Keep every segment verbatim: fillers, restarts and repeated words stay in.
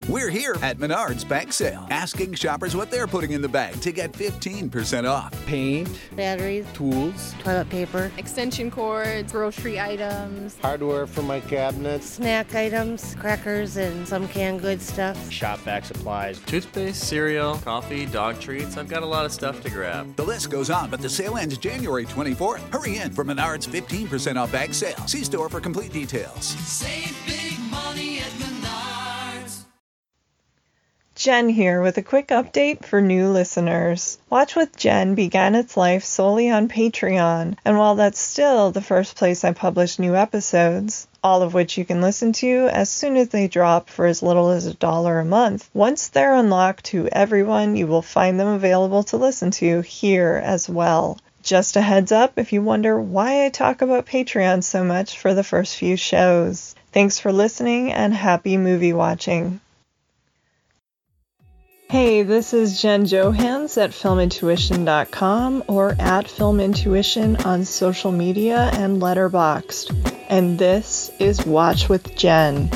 We're here at Menards Bag Sale, asking shoppers what they're putting in the bag to get fifteen percent off. Paint, batteries, tools, toilet paper, extension cords, grocery items, hardware for my cabinets, snack items, crackers, and some canned goods stuff, shop vac supplies, toothpaste, cereal, coffee, dog treats. I've got a lot of stuff to grab. The list goes on, but the sale ends January twenty-fourth. Hurry in for Menards fifteen percent off bag sale. See store for complete details. Save big money at Menards. Jen here with a quick update for new listeners. Watch with Jen began its life solely on Patreon, and while that's still the first place I publish new episodes, all of which you can listen to as soon as they drop for as little as a dollar a month, once they're unlocked to everyone, you will find them available to listen to here as well. Just a heads up if you wonder why I talk about Patreon so much for the first few shows. Thanks for listening and happy movie watching. Hey, this is Jen Johans at film intuition dot com or at Film Intuition on social media and Letterboxd. And this is Watch with Jen.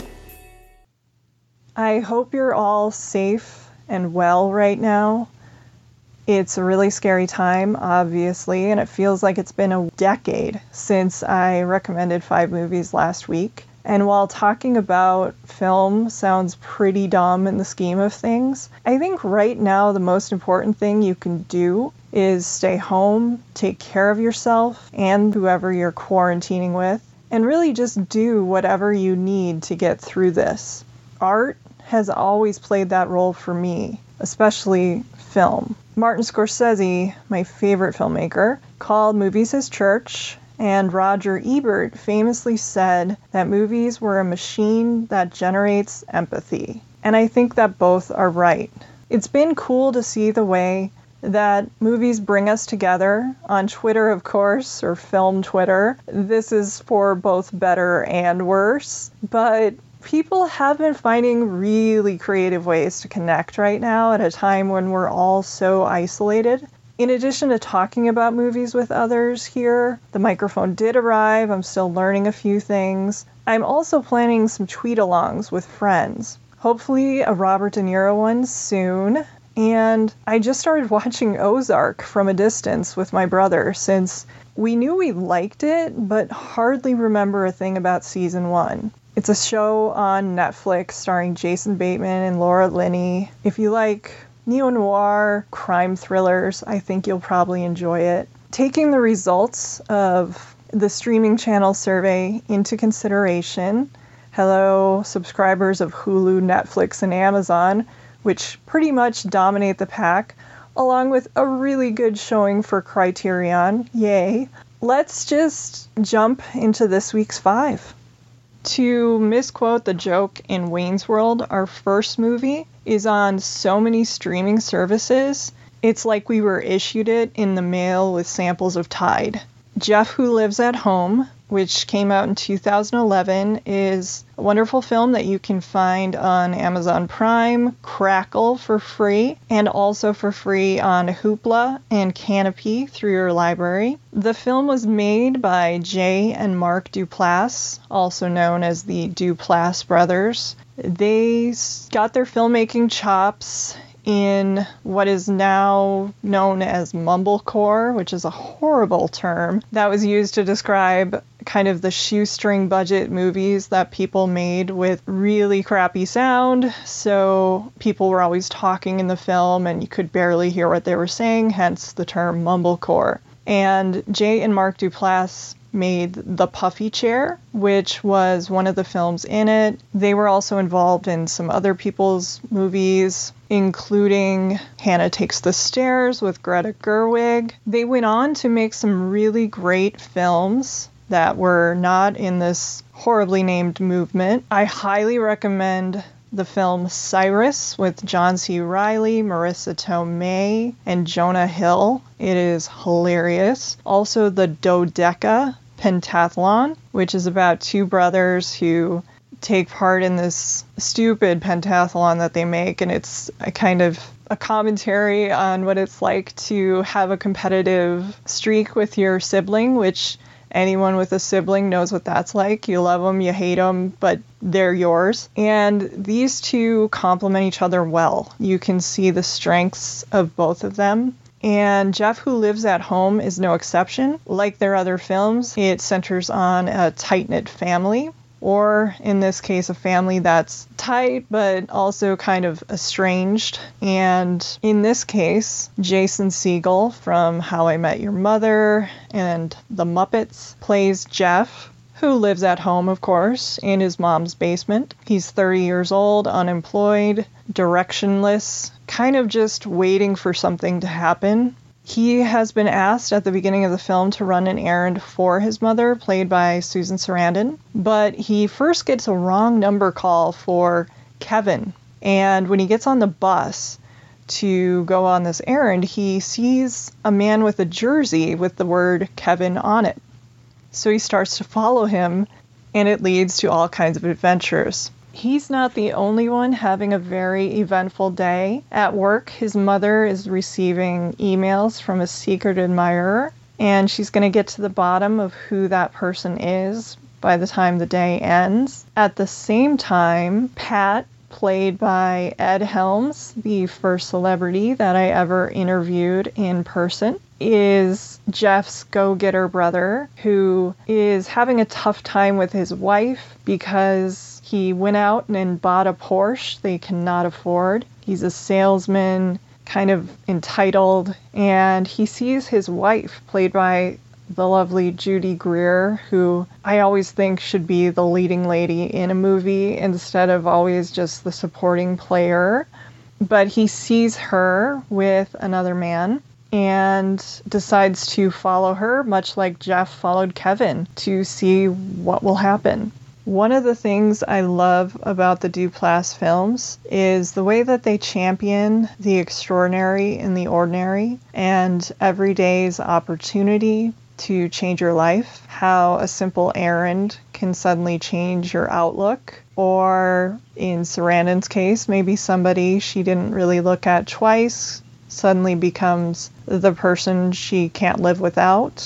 I hope you're all safe and well right now. It's a really scary time, obviously, and it feels like it's been a decade since I recommended five movies last week. And while talking about film sounds pretty dumb in the scheme of things, I think right now the most important thing you can do is stay home, take care of yourself and whoever you're quarantining with, and really just do whatever you need to get through this. Art has always played that role for me, especially film. Martin Scorsese, my favorite filmmaker, called movies his church. And Roger Ebert famously said that movies were a machine that generates empathy. And I think that both are right. It's been cool to see the way that movies bring us together on Twitter, of course, or film Twitter. This is for both better and worse. But people have been finding really creative ways to connect right now at a time when we're all so isolated. In addition to talking about movies with others here, the microphone did arrive. I'm still learning a few things. I'm also planning some tweet-alongs with friends. Hopefully a Robert De Niro one soon. And I just started watching Ozark from a distance with my brother since we knew we liked it, but hardly remember a thing about season one. It's a show on Netflix starring Jason Bateman and Laura Linney. If you like neo-noir crime thrillers, I think you'll probably enjoy it. Taking the results of the streaming channel survey into consideration, hello subscribers of Hulu, Netflix, and Amazon, which pretty much dominate the pack, along with a really good showing for Criterion, yay. Let's just jump into this week's five. To misquote the joke in Wayne's World, our first movie is on so many streaming services, it's like we were issued it in the mail with samples of Tide. Jeff Who Lives at Home, which came out in two thousand eleven, is a wonderful film that you can find on Amazon Prime, Crackle for free, and also for free on Hoopla and Canopy through your library. The film was made by Jay and Mark Duplass, also known as the Duplass brothers. They got their filmmaking chops in what is now known as mumblecore, which is a horrible term that was used to describe kind of the shoestring budget movies that people made with really crappy sound, so people were always talking in the film and you could barely hear what they were saying, hence the term mumblecore. And Jay and Mark Duplass made The Puffy Chair, which was one of the films in it. They were also involved in some other people's movies, including Hannah Takes the Stairs with Greta Gerwig. They went on to make some really great films that were not in this horribly named movement. I highly recommend the film Cyrus with John C. Reilly, Marissa Tomei, and Jonah Hill. It is hilarious. Also the Dodeca Pentathlon, which is about two brothers who take part in this stupid pentathlon that they make, and it's a kind of a commentary on what it's like to have a competitive streak with your sibling, which Anyone with a sibling knows what that's like. You love them, you hate them, but they're yours. And these two complement each other well. You can see the strengths of both of them. And Jeff Who Lives at Home is no exception. Like their other films, it centers on a tight-knit family, or in this case, a family that's tight but also kind of estranged. And in this case, Jason Segel from How I Met Your Mother and The Muppets plays Jeff, who lives at home, of course, in his mom's basement. He's thirty years old, unemployed, directionless, kind of just waiting for something to happen. He has been asked at the beginning of the film to run an errand for his mother, played by Susan Sarandon, but he first gets a wrong number call for Kevin. And when he gets on the bus to go on this errand, he sees a man with a jersey with the word Kevin on it. So he starts to follow him, and it leads to all kinds of adventures. He's not the only one having a very eventful day. At work, his mother is receiving emails from a secret admirer, and she's going to get to the bottom of who that person is by the time the day ends. At the same time, Pat, played by Ed Helms, the first celebrity that I ever interviewed in person, is Jeff's go-getter brother, who is having a tough time with his wife because he went out and bought a Porsche they cannot afford. He's a salesman, kind of entitled, and he sees his wife, played by the lovely Judy Greer, who I always think should be the leading lady in a movie instead of always just the supporting player. But he sees her with another man and decides to follow her, much like Jeff followed Kevin, to see what will happen. One of the things I love about the Duplass films is the way that they champion the extraordinary in the ordinary and every day's opportunity to change your life. How a simple errand can suddenly change your outlook. Or in Sarandon's case, maybe somebody she didn't really look at twice suddenly becomes the person she can't live without.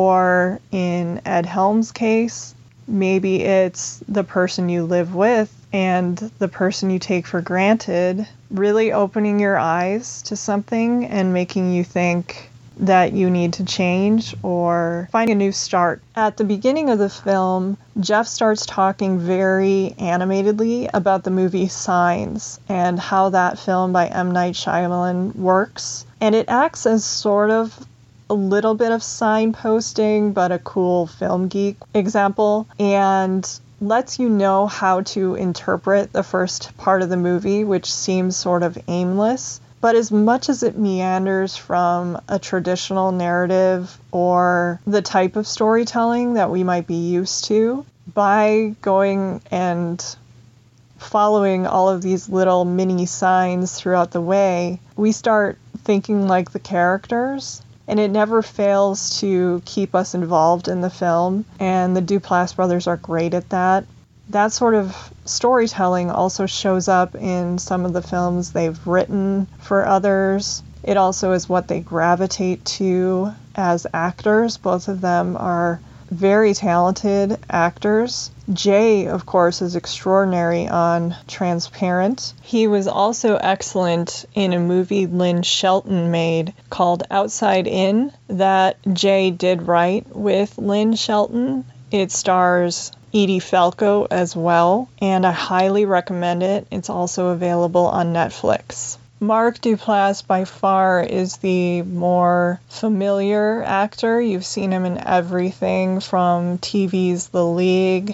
Or in Ed Helms' case, maybe it's the person you live with and the person you take for granted, really opening your eyes to something and making you think that you need to change or find a new start. At the beginning of the film, Jeff starts talking very animatedly about the movie Signs and how that film by M. Night Shyamalan works. And it acts as sort of a little bit of signposting, but a cool film geek example, and lets you know how to interpret the first part of the movie, which seems sort of aimless. But as much as it meanders from a traditional narrative or the type of storytelling that we might be used to, by going and following all of these little mini signs throughout the way, we start thinking like the characters. And it never fails to keep us involved in the film, and the Duplass brothers are great at that. That sort of storytelling also shows up in some of the films they've written for others. It also is what they gravitate to as actors. Both of them are very talented actors. Jay, of course, is extraordinary on Transparent. He was also excellent in a movie Lynn Shelton made called Outside In that Jay did write with Lynn Shelton. It stars Edie Falco as well, and I highly recommend it. It's also available on Netflix. Mark Duplass by far is the more familiar actor. You've seen him in everything from T V's The League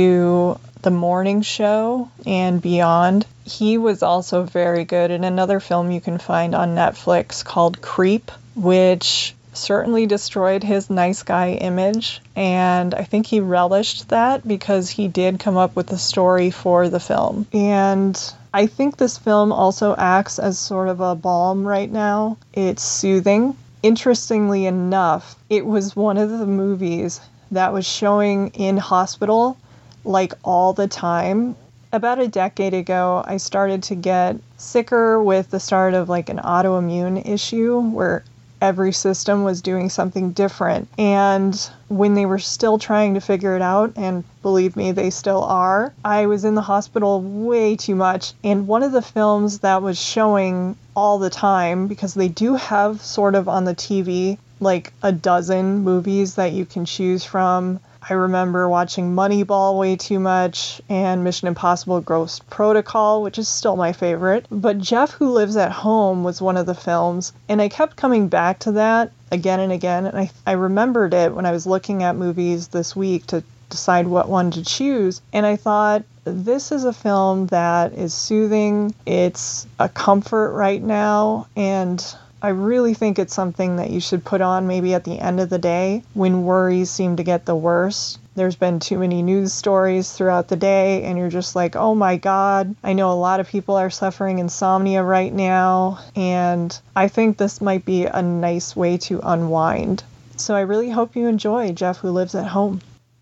to The Morning Show and beyond. He was also very good in another film you can find on Netflix called Creep, which certainly destroyed his nice guy image, and I think he relished that because he did come up with the story for the film. And I think this film also acts as sort of a balm right now. It's soothing. Interestingly enough, it was one of the movies that was showing in hospital like all the time. About a decade ago, I started to get sicker with the start of like an autoimmune issue where every system was doing something different. And when they were still trying to figure it out, and believe me, they still are, I was in the hospital way too much. And one of the films that was showing all the time, because they do have sort of on the T V like a dozen movies that you can choose from. I remember watching Moneyball way too much, and Mission Impossible Ghost Protocol, which is still my favorite. But Jeff Who Lives at Home was one of the films, and I kept coming back to that again and again. And I, I remembered it when I was looking at movies this week to decide what one to choose. And I thought, this is a film that is soothing. It's a comfort right now, and I really think it's something that you should put on maybe at the end of the day when worries seem to get the worst. There's been too many news stories throughout the day, and you're just like, oh my God, I know a lot of people are suffering insomnia right now, and I think this might be a nice way to unwind. So I really hope you enjoy Jeff Who Lives at Home.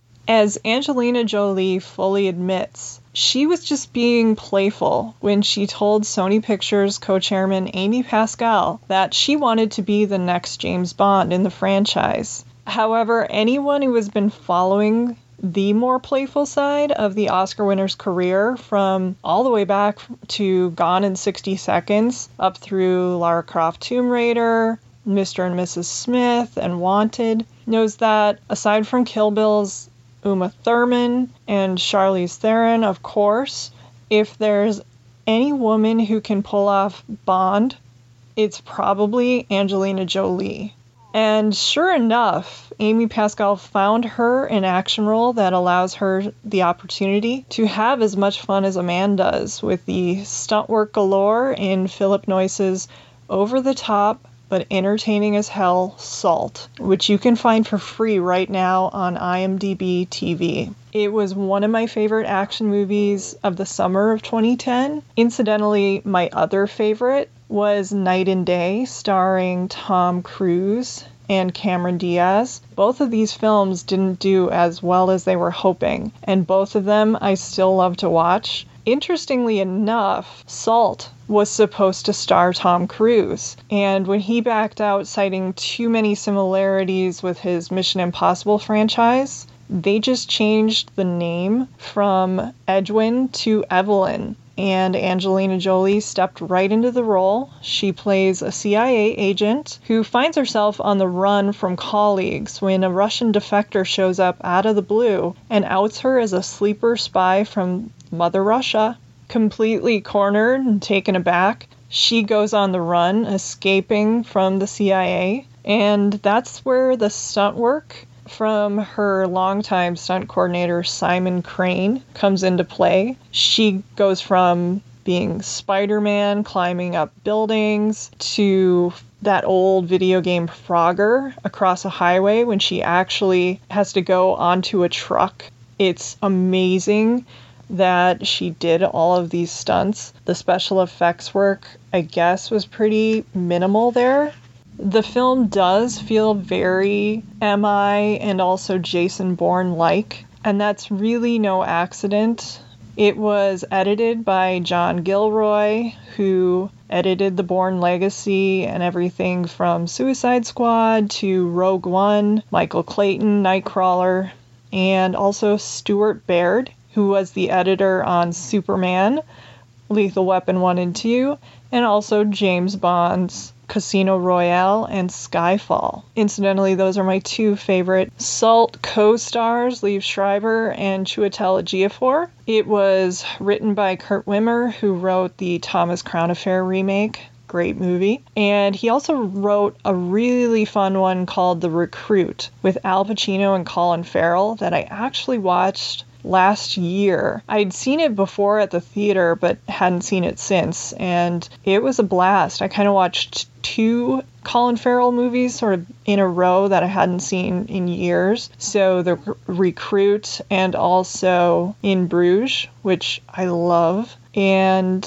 As Angelina Jolie fully admits, she was just being playful when she told Sony Pictures co-chairman Amy Pascal that she wanted to be the next James Bond in the franchise. However, anyone who has been following the more playful side of the Oscar winner's career, from all the way back to Gone in sixty seconds, up through Lara Croft Tomb Raider, Mister and Missus Smith, and Wanted, knows that aside from Kill Bill's Uma Thurman and Charlize Theron, of course, if there's any woman who can pull off Bond, it's probably Angelina Jolie. And sure enough, Amy Pascal found her an action role that allows her the opportunity to have as much fun as a man does, with the stunt work galore in Philip Noyce's over-the-top but entertaining as hell Salt, which you can find for free right now on IMDb T V. It was one of my favorite action movies of the summer of twenty ten. Incidentally, my other favorite was Night and Day, starring Tom Cruise and Cameron Diaz. Both of these films didn't do as well as they were hoping, and both of them I still love to watch. Interestingly enough, Salt was supposed to star Tom Cruise, and when he backed out citing too many similarities with his Mission Impossible franchise, they just changed the name from Edwin to Evelyn, and Angelina Jolie stepped right into the role. She plays a C I A agent who finds herself on the run from colleagues when a Russian defector shows up out of the blue and outs her as a sleeper spy from Mother Russia. Completely cornered and taken aback, she goes on the run, escaping from the C I A, and that's where the stunt work from her longtime stunt coordinator Simon Crane comes into play. She goes from being Spider-Man climbing up buildings to that old video game Frogger across a highway when she actually has to go onto a truck. It's amazing that she did all of these stunts. The special effects work, I guess, was pretty minimal there. The film does feel very M I and also Jason Bourne-like, and that's really no accident. It was edited by John Gilroy, who edited The Bourne Legacy and everything from Suicide Squad to Rogue One, Michael Clayton, Nightcrawler, and also Stuart Baird, who was the editor on Superman, Lethal Weapon one and two, and also James Bond's Casino Royale and Skyfall. Incidentally, those are my two favorite Salt co-stars, Liev Schreiber and Chiwetel Ejiofor. It was written by Kurt Wimmer, who wrote the Thomas Crown Affair remake. Great movie. And he also wrote a really fun one called The Recruit with Al Pacino and Colin Farrell that I actually watched last year. I'd seen it before at the theater, but hadn't seen it since, and it was a blast. I kind of watched two Colin Farrell movies sort of in a row that I hadn't seen in years. So The Recruit and also In Bruges, which I love. And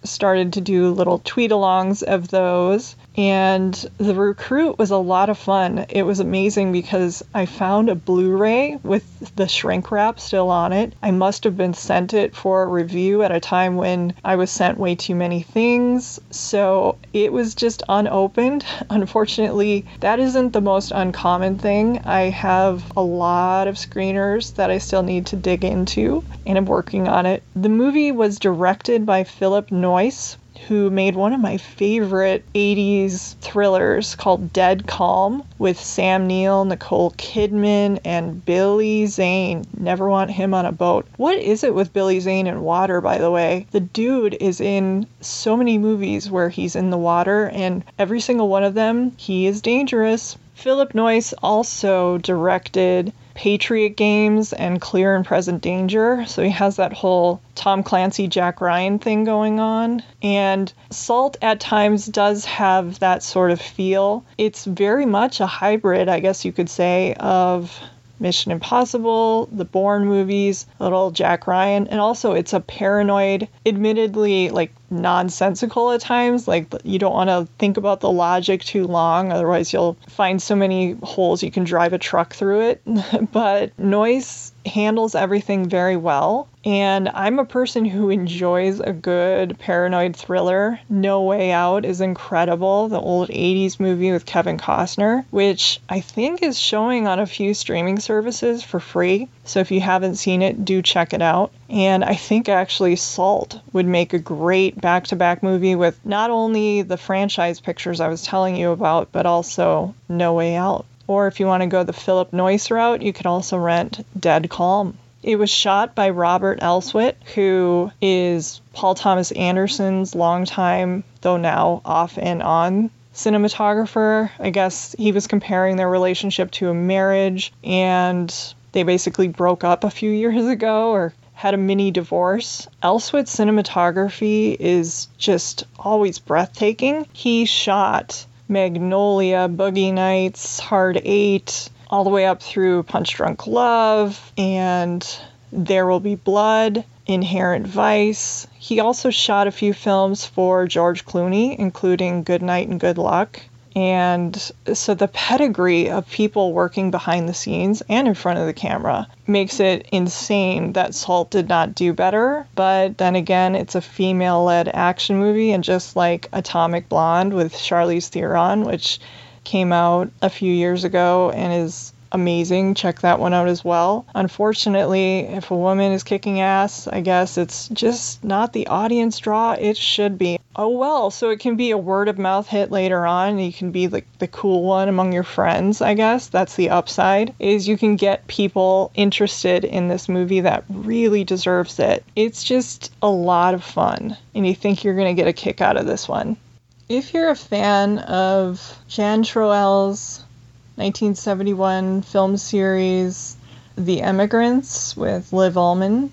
started to do little tweet-alongs of those. And The Recruit was a lot of fun. It was amazing because I found a Blu-ray with the shrink wrap still on it. I must have been sent it for a review at a time when I was sent way too many things. So it was just unopened. Unfortunately, that isn't the most uncommon thing. I have a lot of screeners that I still need to dig into, and I'm working on it. The movie was directed by Philip Noyce, who made one of my favorite eighties thrillers called Dead Calm with Sam Neill, Nicole Kidman, and Billy Zane. Never want him on a boat. What is it with Billy Zane and water, by the way? The dude is in so many movies where he's in the water, and every single one of them, he is dangerous. Philip Noyce also directed Patriot Games and Clear and Present Danger, so he has that whole Tom Clancy, Jack Ryan thing going on. And Salt at times does have that sort of feel. It's very much a hybrid, I guess you could say, of Mission Impossible, the Bourne movies, little Jack Ryan, and also it's a paranoid, admittedly like nonsensical at times. Like, you don't want to think about the logic too long, otherwise you'll find so many holes you can drive a truck through it. But Noyce handles everything very well, and I'm a person who enjoys a good paranoid thriller. No Way Out is incredible, the old eighties movie with Kevin Costner, which I think is showing on a few streaming services for free. So if you haven't seen it, do check it out. And I think actually Salt would make a great back-to-back movie with not only the franchise pictures I was telling you about, but also No Way Out. Or if you want to go the Philip Noyce route, you could also rent Dead Calm. It was shot by Robert Elswit, who is Paul Thomas Anderson's longtime, though now off and on, cinematographer. I guess he was comparing their relationship to a marriage, and they basically broke up a few years ago, or had a mini divorce. Elswit's cinematography is just always breathtaking. He shot Magnolia, Boogie Nights, Hard Eight, all the way up through Punch Drunk Love, and There Will Be Blood, Inherent Vice. He also shot a few films for George Clooney, including Good Night and Good Luck. And so the pedigree of people working behind the scenes and in front of the camera makes it insane that Salt did not do better. But then again, it's a female-led action movie, and just like Atomic Blonde with Charlize Theron, which came out a few years ago and is amazing. Check that one out as well. Unfortunately, if a woman is kicking ass, I guess it's just not the audience draw it should be. Oh well, so it can be a word of mouth hit later on. You can be like the cool one among your friends, I guess. That's the upside, is you can get people interested in this movie that really deserves it. It's just a lot of fun, and you think you're going to get a kick out of this one. If you're a fan of Jan Troell's nineteen seventy-one film series The Emigrants with Liv Ullmann,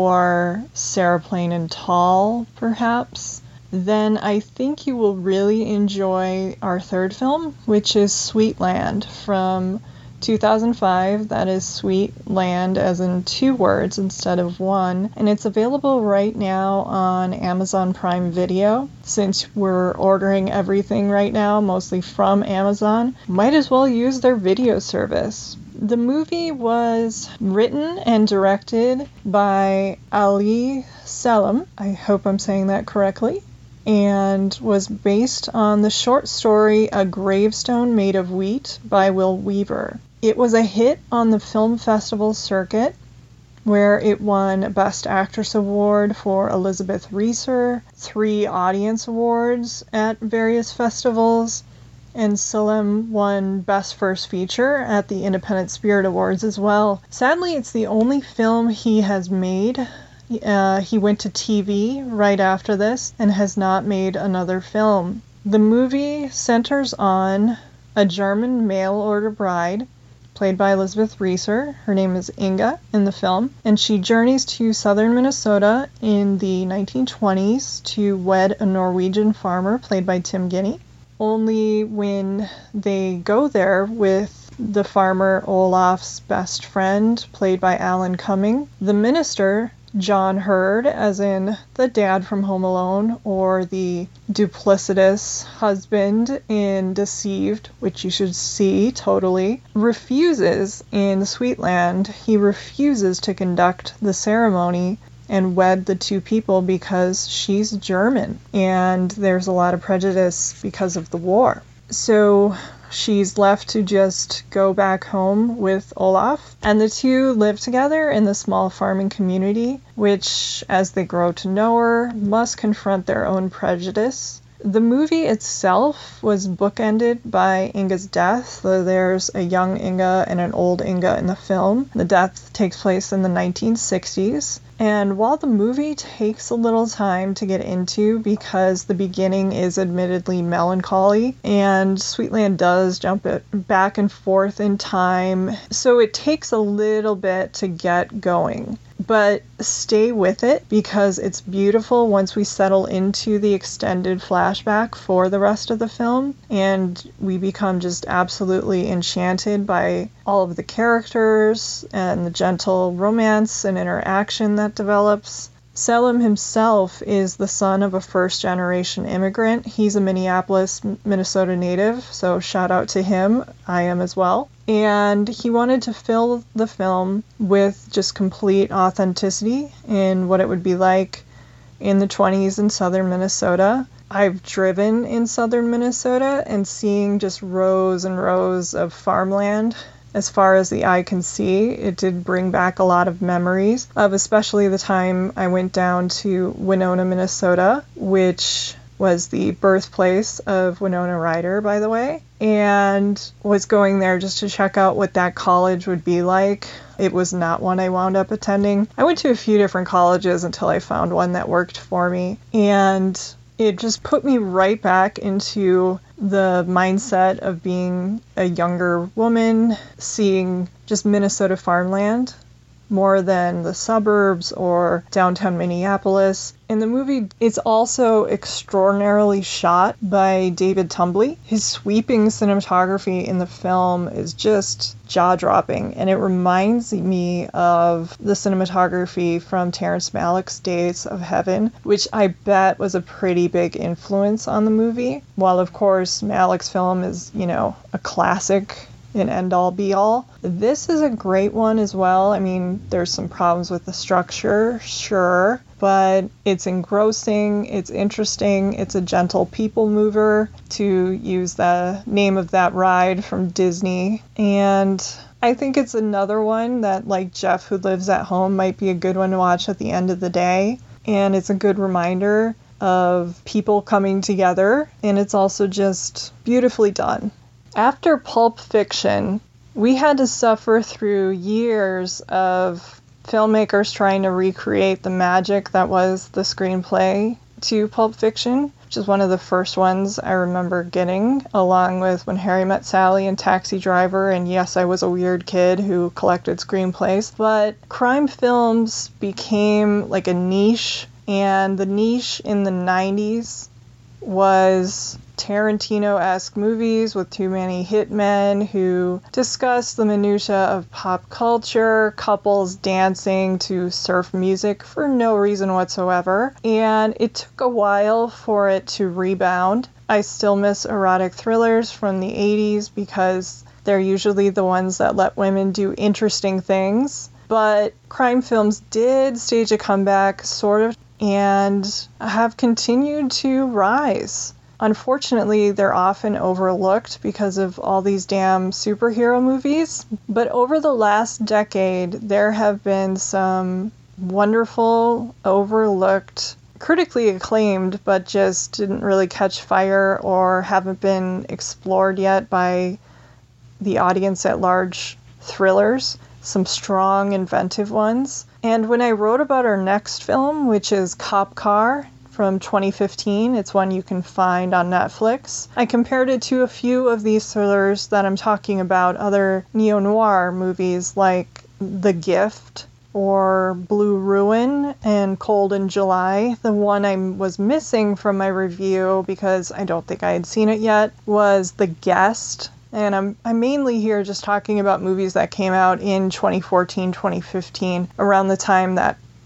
or Sarah Plain and Tall, perhaps, then I think you will really enjoy our third film, which is Sweetland from two thousand five. That is Sweet Land as in two words instead of one. And it's available right now on Amazon Prime Video. Since we're ordering everything right now, mostly from Amazon, might as well use their video service. The movie was written and directed by Ali Selim. I hope I'm saying that correctly. And was based on the short story A Gravestone Made of Wheat by Will Weaver. It was a hit on the film festival circuit, where it won Best Actress Award for Elizabeth Reeser, three audience awards at various festivals, and Selim won Best First Feature at the Independent Spirit Awards as well. Sadly, it's the only film he has made. Uh, he went to T V right after this and has not made another film. The movie centers on a German mail-order bride, played by Elizabeth Reeser. Her name is Inga in the film, and she journeys to southern Minnesota in the nineteen twenties to wed a Norwegian farmer, played by Tim Guinea. Only when they go there with the farmer Olaf's best friend, played by Alan Cumming, the minister, John Hurd, as in the dad from Home Alone, or the duplicitous husband in Deceived, which you should see totally, refuses in Sweetland. He refuses to conduct the ceremony and wed the two people because she's German, and there's a lot of prejudice because of the war. So she's left to just go back home with Olaf, and the two live together in the small farming community, which, as they grow to know her, must confront their own prejudice. The movie itself was bookended by Inga's death, though there's a young Inga and an old Inga in the film. The death takes place in the nineteen sixties. And while the movie takes a little time to get into because the beginning is admittedly melancholy, and Sweetland does jump it back and forth in time, so it takes a little bit to get going. But stay with it because it's beautiful once we settle into the extended flashback for the rest of the film, and we become just absolutely enchanted by all of the characters and the gentle romance and interaction that develops. Selim himself is the son of a first-generation immigrant. He's a Minneapolis, Minnesota native, so shout out to him. I am as well. And he wanted to fill the film with just complete authenticity in what it would be like in the twenties in southern Minnesota. I've driven in southern Minnesota, and seeing just rows and rows of farmland as far as the eye can see, it did bring back a lot of memories of especially the time I went down to Winona, Minnesota, which was the birthplace of Winona Ryder, by the way, and was going there just to check out what that college would be like. It was not one I wound up attending. I went to a few different colleges until I found one that worked for me, and it just put me right back into the mindset of being a younger woman, seeing just Minnesota farmland more than the suburbs or downtown Minneapolis. In the movie, it's also extraordinarily shot by David Tumbly. His sweeping cinematography in the film is just jaw-dropping, and it reminds me of the cinematography from Terrence Malick's Days of Heaven, which I bet was a pretty big influence on the movie. While, of course, Malick's film is, you know, a classic, an end-all be-all. This is a great one as well. I mean, there's some problems with the structure, sure, but it's engrossing, it's interesting, it's a gentle people mover, to use the name of that ride from Disney. And I think it's another one that, like Jeff Who Lives at Home, might be a good one to watch at the end of the day. And it's a good reminder of people coming together, and it's also just beautifully done. After Pulp Fiction, we had to suffer through years of filmmakers trying to recreate the magic that was the screenplay to Pulp Fiction, which is one of the first ones I remember getting, along with When Harry Met Sally and Taxi Driver, and yes, I was a weird kid who collected screenplays. But crime films became like a niche, and the niche in the nineties was Tarantino-esque movies with too many hitmen who discuss the minutiae of pop culture, couples dancing to surf music for no reason whatsoever. And it took a while for it to rebound. I still miss erotic thrillers from the eighties because they're usually the ones that let women do interesting things. But crime films did stage a comeback, sort of, and have continued to rise. Unfortunately, they're often overlooked because of all these damn superhero movies. But over the last decade, there have been some wonderful, overlooked, critically acclaimed, but just didn't really catch fire or haven't been explored yet by the audience at large thrillers. Some strong, inventive ones. And when I wrote about our next film, which is Cop Car, from twenty fifteen. It's one you can find on Netflix. I compared it to a few of these thrillers that I'm talking about, other neo-noir movies like The Gift or Blue Ruin and Cold in July. The one I was missing from my review, because I don't think I had seen it yet, was The Guest. And I'm, I'm mainly here just talking about movies that came out in twenty fourteen, twenty fifteen, around the time that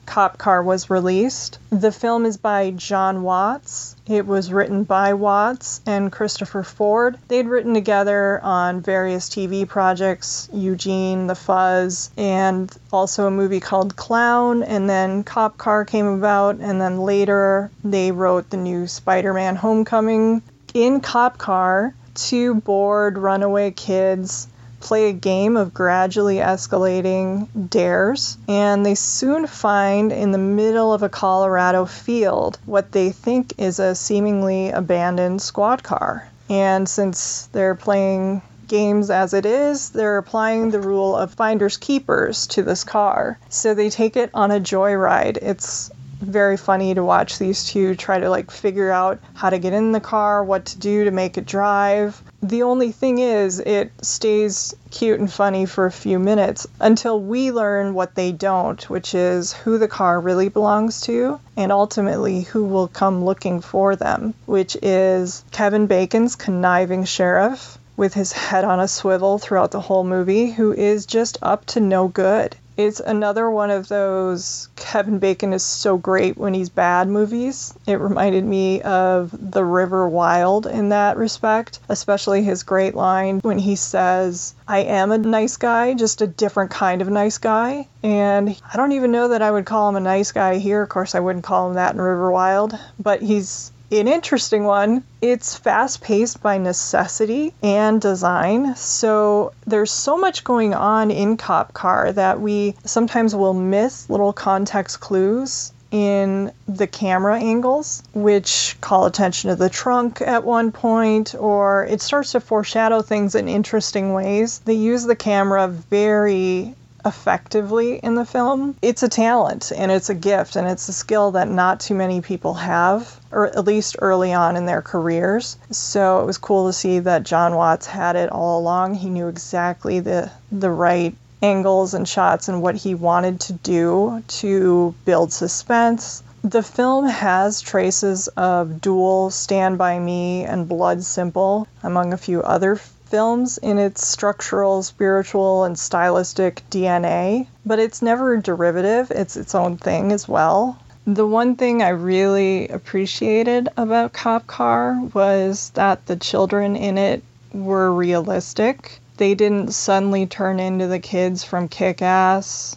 Cop Car was released. The film is by John Watts. It was written by Watts and Christopher Ford. They'd written together on various T V projects, Eugene, The Fuzz, and also a movie called Clown, and then Cop Car came about, and then later they wrote the new Spider-Man Homecoming. In Cop Car, two bored runaway kids play a game of gradually escalating dares, and they soon find in the middle of a Colorado field what they think is a seemingly abandoned squad car. And since they're playing games as it is, they're applying the rule of finders keepers to this car. So they take it on a joyride. It's very funny to watch these two try to like figure out how to get in the car, what to do to make it drive. The only thing is, it stays cute and funny for a few minutes until we learn what they don't, which is who the car really belongs to and ultimately who will come looking for them, which is Kevin Bacon's conniving sheriff with his head on a swivel throughout the whole movie, who is just up to no good. It's another one of those Kevin Bacon is so great when he's bad movies. It reminded me of The River Wild in that respect, especially his great line when he says, "I am a nice guy, just a different kind of nice guy." And I don't even know that I would call him a nice guy here. Of course, I wouldn't call him that in River Wild, but he's an interesting one. It's fast-paced by necessity and design, so there's so much going on in Cop Car that we sometimes will miss little context clues in the camera angles, which call attention to the trunk at one point, or it starts to foreshadow things in interesting ways. They use the camera very effectively in the film. It's a talent and it's a gift and it's a skill that not too many people have, or at least early on in their careers. So it was cool to see that John Watts had it all along. He knew exactly the the right angles and shots and what he wanted to do to build suspense. The film has traces of Duel, Stand By Me, and Blood Simple, among a few other films in its structural, spiritual, and stylistic D N A, but it's never derivative. It's its own thing as well. The one thing I really appreciated about Cop Car was that the children in it were realistic. They didn't suddenly turn into the kids from Kick-Ass,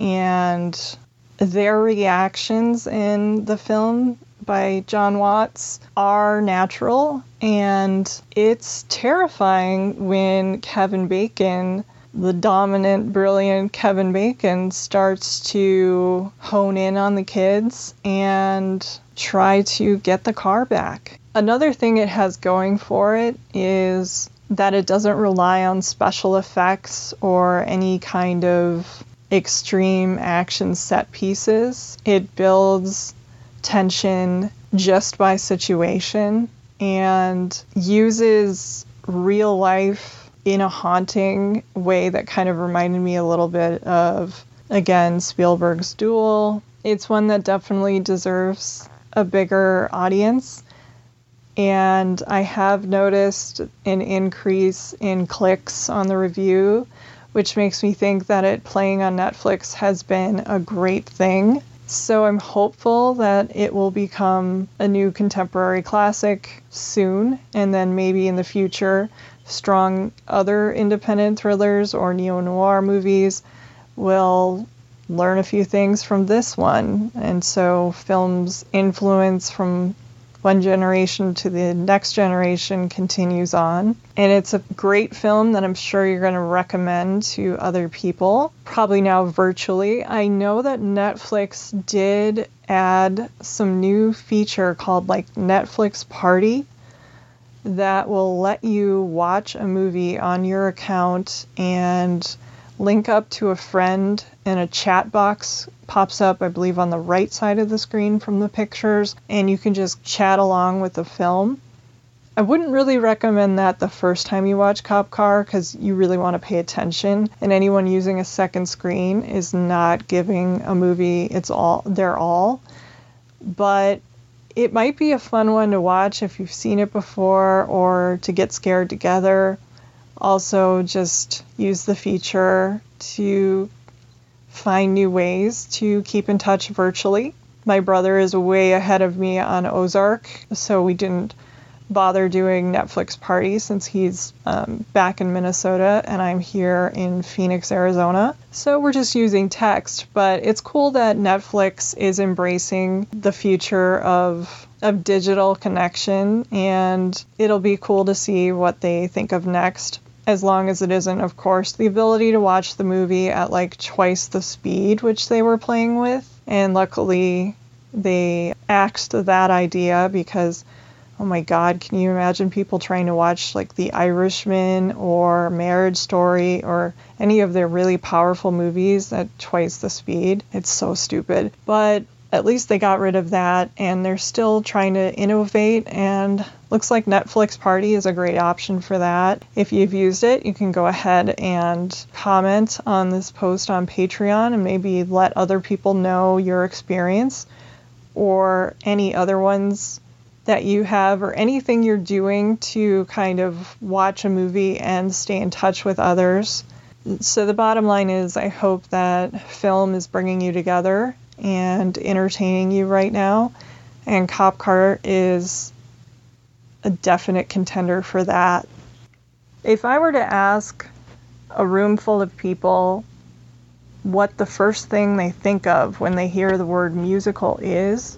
and their reactions in the film by John Watts are natural, and it's terrifying when Kevin Bacon, the dominant, brilliant Kevin Bacon, starts to hone in on the kids and try to get the car back. Another thing it has going for it is that it doesn't rely on special effects or any kind of extreme action set pieces. It builds tension just by situation and uses real life in a haunting way that kind of reminded me a little bit of, again, Spielberg's Duel. It's one that definitely deserves a bigger audience, and I have noticed an increase in clicks on the review, which makes me think that it playing on Netflix has been a great thing. So I'm hopeful that it will become a new contemporary classic soon, and then maybe in the future, strong other independent thrillers or neo-noir movies will learn a few things from this one. And so film's influence from one generation to the next generation continues on. And it's a great film that I'm sure you're going to recommend to other people, probably now virtually. I know that Netflix did add some new feature called like Netflix Party that will let you watch a movie on your account and link up to a friend, and a chat box pops up, I believe, on the right side of the screen from the pictures, and you can just chat along with the film. I wouldn't really recommend that the first time you watch Cop Car because you really want to pay attention, and anyone using a second screen is not giving a movie its all, their all. But it might be a fun one to watch if you've seen it before, or to get scared together. Also, just use the feature to find new ways to keep in touch virtually. My brother is way ahead of me on Ozark, so we didn't bother doing Netflix parties since he's um, back in Minnesota and I'm here in Phoenix, Arizona. So we're just using text, but it's cool that Netflix is embracing the future of of digital connection, and it'll be cool to see what they think of next, as long as it isn't, of course, the ability to watch the movie at like twice the speed which they were playing with. And luckily they axed that idea because, oh my God, can you imagine people trying to watch like The Irishman or Marriage Story or any of their really powerful movies at twice the speed? It's so stupid. But at least they got rid of that, and they're still trying to innovate, and looks like Netflix Party is a great option for that. If you've used it, you can go ahead and comment on this post on Patreon and maybe let other people know your experience or any other ones that you have, or anything you're doing to kind of watch a movie and stay in touch with others. So the bottom line is, I hope that film is bringing you together and entertaining you right now, and Cop Car is a definite contender for that. If I were to ask a room full of people what the first thing they think of when they hear the word musical is,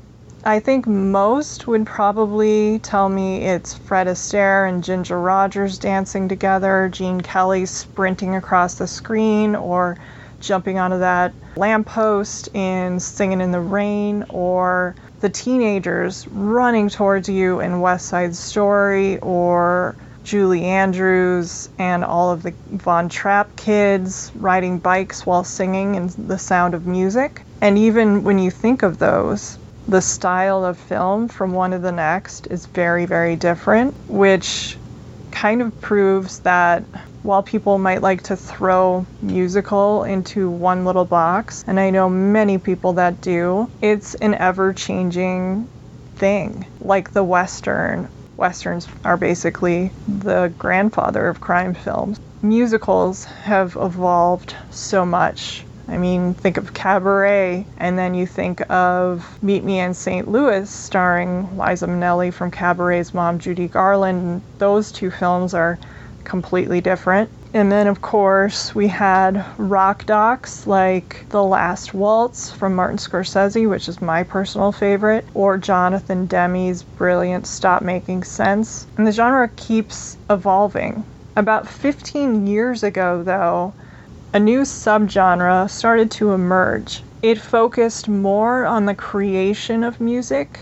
I think most would probably tell me it's Fred Astaire and Ginger Rogers dancing together, Gene Kelly sprinting across the screen, or jumping onto that lamppost in Singing in the Rain, or the teenagers running towards you in West Side Story, or Julie Andrews and all of the Von Trapp kids riding bikes while singing in The Sound of Music. And even when you think of those, the style of film from one to the next is very, very different, which kind of proves that while people might like to throw musical into one little box, and I know many people that do, it's an ever-changing thing. Like the Western. Westerns are basically the grandfather of crime films. Musicals have evolved so much. I mean, think of Cabaret, and then you think of Meet Me in Saint Louis, starring Liza Minnelli from Cabaret's mom, Judy Garland. Those two films are completely different. And then, of course, we had rock docs like The Last Waltz from Martin Scorsese, which is my personal favorite, or Jonathan Demme's brilliant Stop Making Sense. And the genre keeps evolving. About fifteen years ago, though, a new subgenre started to emerge. It focused more on the creation of music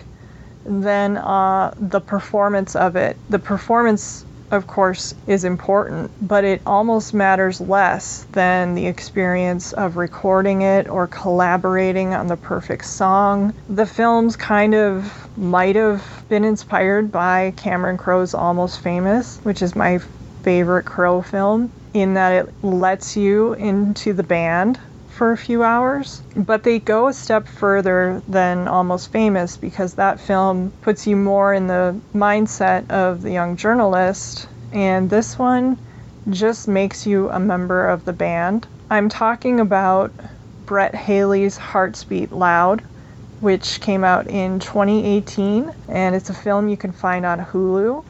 than uh, the performance of it. The performance, of course, is important, but it almost matters less than the experience of recording it or collaborating on the perfect song. The films kind of might have been inspired by Cameron Crowe's Almost Famous, which is my favorite Crowe film, in that it lets you into the band for a few hours. But they go a step further than Almost Famous, because that film puts you more in the mindset of the young journalist, and this one just makes you a member of the band. I'm talking about Brett Haley's Hearts Beat Loud, which came out in twenty eighteen, and it's a film you can find on Hulu.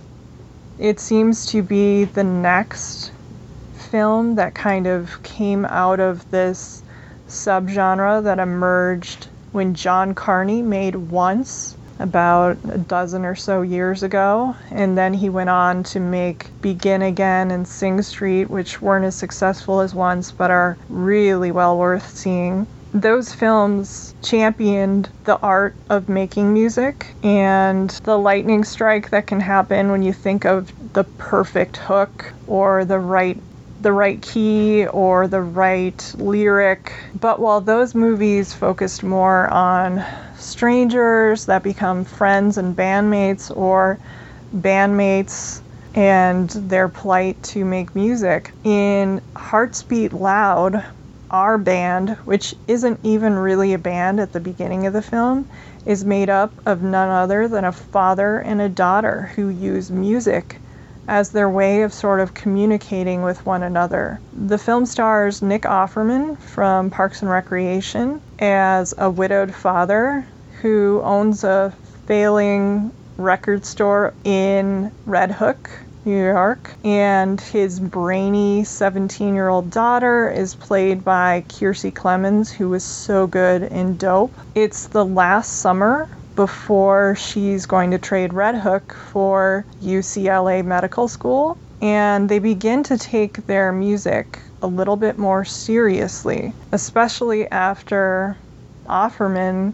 It seems to be the next film that kind of came out of this subgenre that emerged when John Carney made Once about a dozen or so years ago, and then he went on to make Begin Again and Sing Street, which weren't as successful as Once but are really well worth seeing. Those films championed the art of making music and the lightning strike that can happen when you think of the perfect hook or the right the right key or the right lyric. But while those movies focused more on strangers that become friends and bandmates, or bandmates and their plight to make music, in Hearts Beat Loud, our band, which isn't even really a band at the beginning of the film, is made up of none other than a father and a daughter who use music as their way of sort of communicating with one another. The film stars Nick Offerman from Parks and Recreation as a widowed father who owns a failing record store in Red Hook, New York, and his brainy seventeen-year-old daughter is played by Kiersey Clemons, who was so good in Dope. It's the last summer before she's going to trade Red Hook for U C L A Medical School, and they begin to take their music a little bit more seriously, especially after Offerman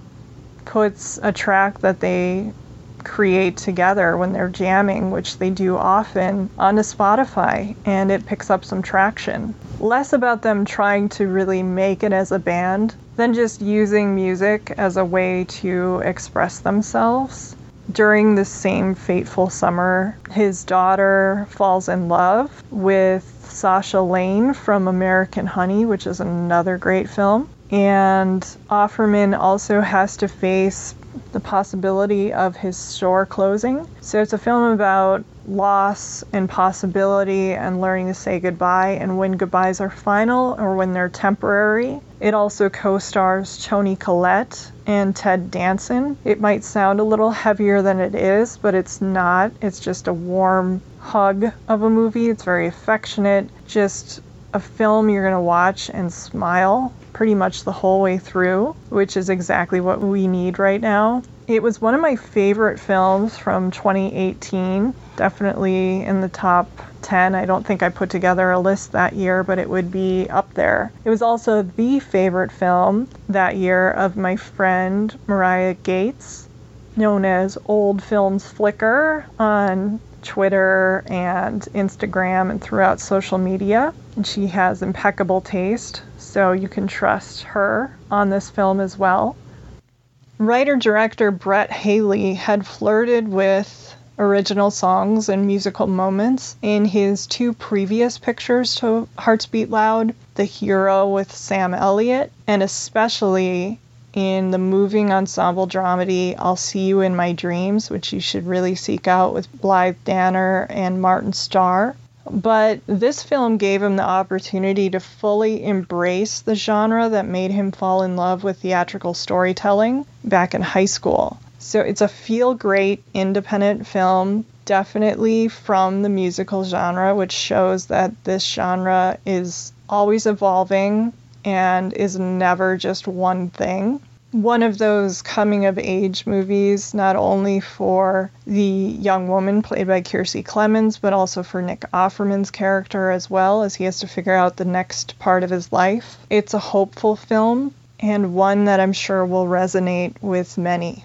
puts a track that they create together when they're jamming, which they do often, onto Spotify, and it picks up some traction. Less about them trying to really make it as a band than just using music as a way to express themselves. During the same fateful summer, his daughter falls in love with Sasha Lane from American Honey, which is another great film. And Offerman also has to face the possibility of his store closing. So it's a film about loss and possibility and learning to say goodbye and when goodbyes are final or when they're temporary. It also co-stars Toni Collette and Ted Danson. It might sound a little heavier than it is, but it's not. It's just a warm hug of a movie. It's very affectionate, just a film you're going to watch and smile pretty much the whole way through, which is exactly what we need right now. It was one of my favorite films from twenty eighteen, definitely in the top ten. I don't think I put together a list that year, but it would be up there. It was also the favorite film that year of my friend Mariah Gates, known as Old Films Flicker on Twitter and Instagram and throughout social media. And she has impeccable taste, so you can trust her on this film as well. Writer-director Brett Haley had flirted with original songs and musical moments in his two previous pictures to Hearts Beat Loud, The Hero with Sam Elliott, and especially in the moving ensemble dramedy I'll See You in My Dreams, which you should really seek out with Blythe Danner and Martin Starr. But this film gave him the opportunity to fully embrace the genre that made him fall in love with theatrical storytelling back in high school. So it's a feel-great independent film, definitely from the musical genre, which shows that this genre is always evolving and is never just one thing. One of those coming-of-age movies, not only for the young woman played by Kiersey Clemons, but also for Nick Offerman's character as well, as he has to figure out the next part of his life. It's a hopeful film, and one that I'm sure will resonate with many.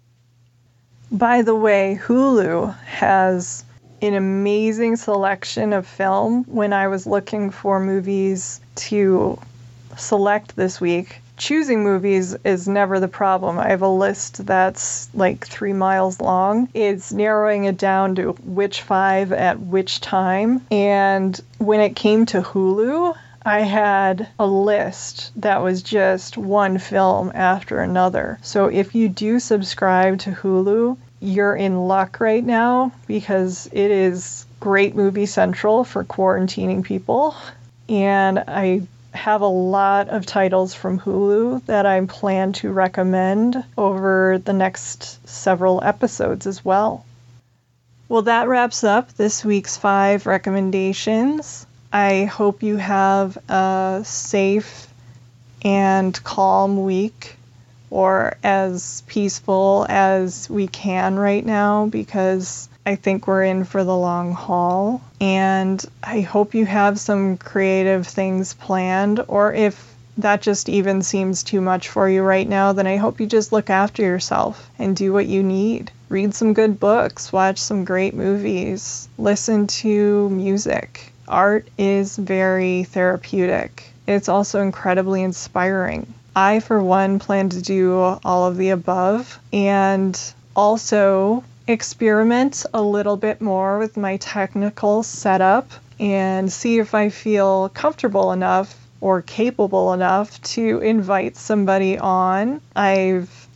By the way, Hulu has an amazing selection of film. When I was looking for movies to select this week, choosing movies is never the problem. I have a list that's like three miles long. It's narrowing it down to which five at which time. And when it came to Hulu, I had a list that was just one film after another. So if you do subscribe to Hulu, you're in luck right now because it is great movie central for quarantining people. And I have a lot of titles from Hulu that I plan to recommend over the next several episodes as well. Well, that wraps up this week's five recommendations. I hope you have a safe and calm week, or as peaceful as we can right now, because I think we're in for the long haul. And I hope you have some creative things planned, or if that just even seems too much for you right now, then I hope you just look after yourself and do what you need. Read some good books, watch some great movies, listen to music. Art is very therapeutic. It's also incredibly inspiring. I, for one, plan to do all of the above and also experiment a little bit more with my technical setup and see if I feel comfortable enough or capable enough to invite somebody on. I've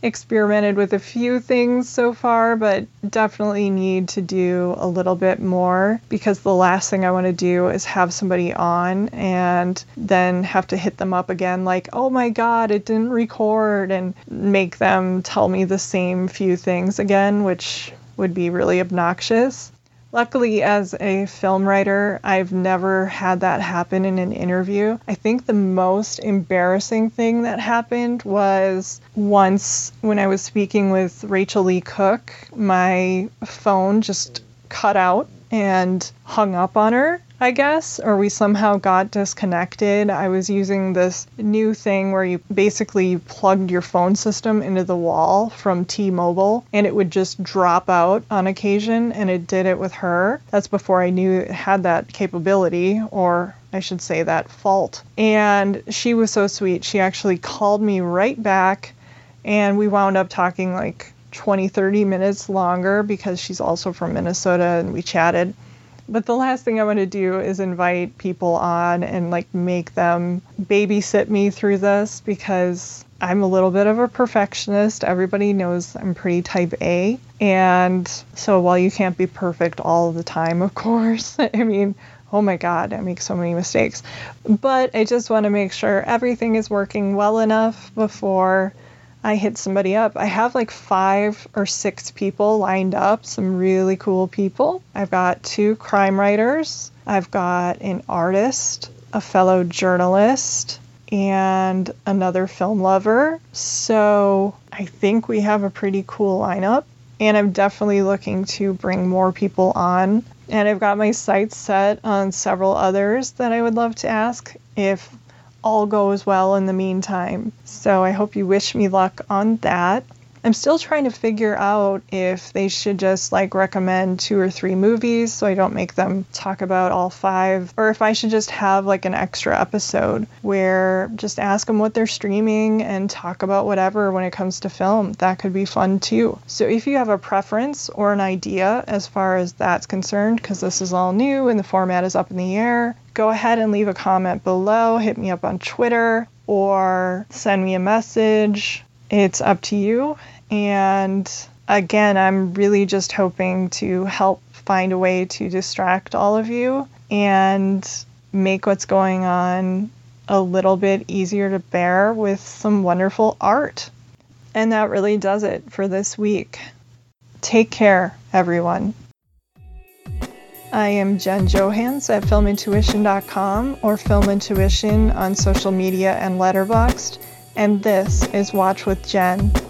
experimented with a few things so far, but definitely need to do a little bit more, because the last thing I want to do is have somebody on and then have to hit them up again like, oh my god, it didn't record, and make them tell me the same few things again, which would be really obnoxious. Luckily, as a film writer, I've never had that happen in an interview. I think the most embarrassing thing that happened was once when I was speaking with Rachel Lee Cook, my phone just cut out and hung up on her, I guess, or we somehow got disconnected. I was using this new thing where you basically plugged your phone system into the wall from T-Mobile, and it would just drop out on occasion, and it did it with her. That's before I knew it had that capability, or I should say that fault. And she was so sweet. She actually called me right back, and we wound up talking like twenty, thirty minutes longer because she's also from Minnesota, and we chatted. But the last thing I want to do is invite people on and like make them babysit me through this, because I'm a little bit of a perfectionist. Everybody knows I'm pretty type A. And so while you can't be perfect all the time, of course, I mean, oh my God, I make so many mistakes. But I just want to make sure everything is working well enough before I hit somebody up. I have like five or six people lined up, some really cool people. I've got two crime writers. I've got an artist, a fellow journalist, and another film lover. So I think we have a pretty cool lineup, and I'm definitely looking to bring more people on. And I've got my sights set on several others that I would love to ask if all goes well in the meantime. So I hope you wish me luck on that. I'm still trying to figure out if they should just like recommend two or three movies so I don't make them talk about all five, or if I should just have like an extra episode where just ask them what they're streaming and talk about whatever when it comes to film. That could be fun too. So if you have a preference or an idea as far as that's concerned, because this is all new and the format is up in the air, go ahead and leave a comment below, hit me up on Twitter, or send me a message. It's up to you. And again, I'm really just hoping to help find a way to distract all of you and make what's going on a little bit easier to bear with some wonderful art. And that really does it for this week. Take care, everyone. I am Jen Johans at film intuition dot com or Film Intuition on social media and Letterboxd, and this is Watch with Jen.